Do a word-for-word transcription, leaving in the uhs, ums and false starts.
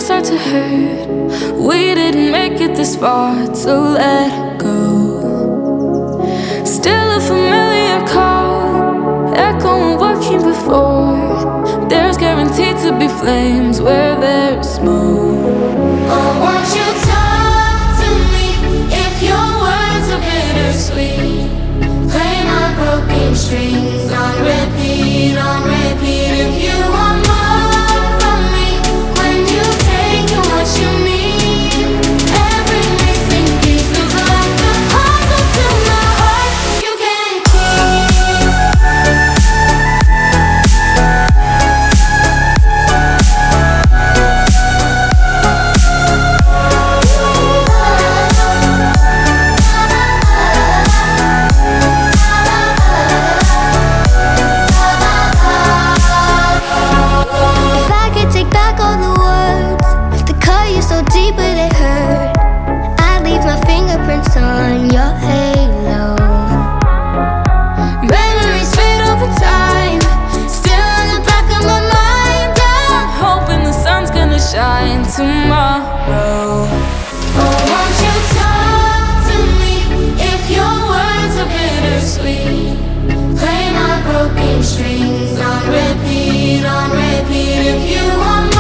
feelings start to hurt. We didn't make it this far to let go. Still a familiar call, echoing what came before. There's guaranteed to be flames where there's smoke. Oh, won't you talk to me if your words are bittersweet? Play my broken strings on repeat, on repeat. If you want more from me, when you take what you need, every missing piece feels like a puzzle to my heart. You can't on your halo. Memories fade over time, still in the back of my mind. I'm hoping the sun's gonna shine tomorrow. Oh, won't you talk to me if your words are bittersweet? Play my broken strings on repeat, on repeat. If you want